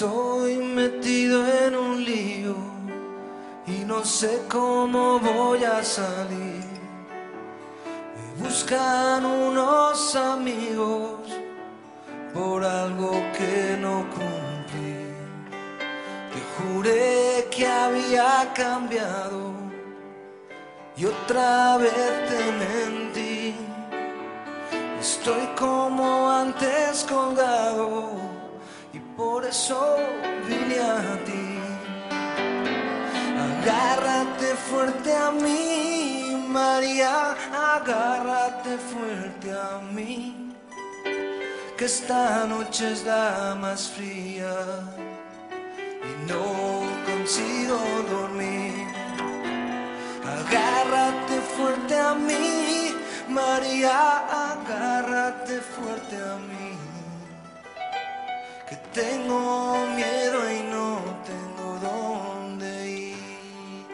Estoy metido en un lío y no sé cómo voy a salir. Me buscan unos amigos por algo que no cumplí. Te juré que había cambiado y otra vez te mentí. Estoy como antes colgado y por eso vine a ti. Agárrate fuerte a mí, María, agárrate fuerte a mí, que esta noche es la más fría y no consigo dormir. Agárrate fuerte a mí, María, agárrate fuerte a mí, que tengo miedo y no tengo dónde ir.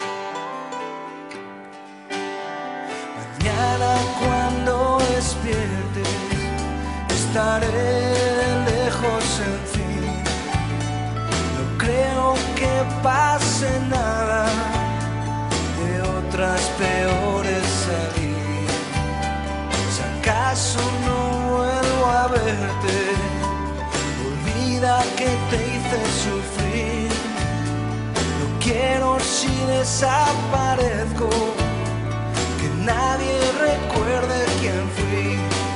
Mañana cuando despiertes estaré lejos, en fin. No creo que pase nada, de otras peores salir. Si acaso no vuelvo a verte, olvida que te hice sufrir. No quiero si desaparezco, que nadie recuerde quién fui.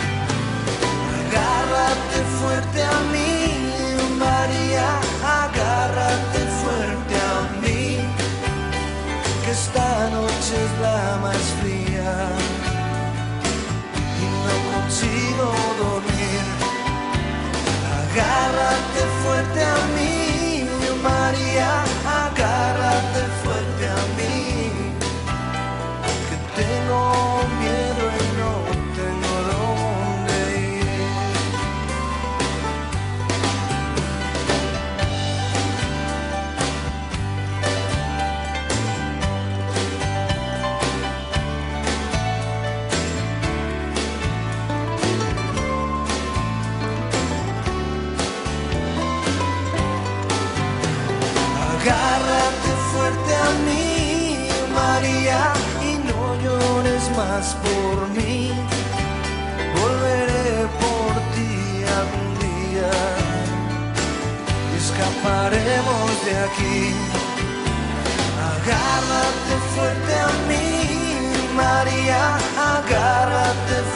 Agárrate fuerte a mí, María, agárrate fuerte a mí, que esta noche es la más fría y no consigo dormir. Agárrate fuerte a mí, María, agárrate fuerte a mí, que tengo miedo y no tengo dónde ir. Agárrate fuerte a mí, María, y no llores más por mí. Volveré por ti algún día y escaparemos de aquí. Agárrate fuerte a mí, María, agárrate